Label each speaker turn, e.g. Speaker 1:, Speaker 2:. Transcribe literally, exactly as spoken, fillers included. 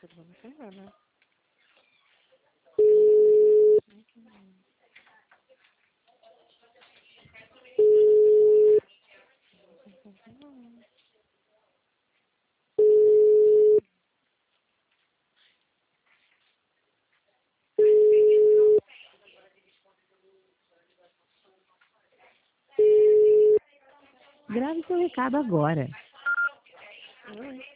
Speaker 1: tudo bom, senhora?
Speaker 2: Grave seu recado agora.
Speaker 1: Oi.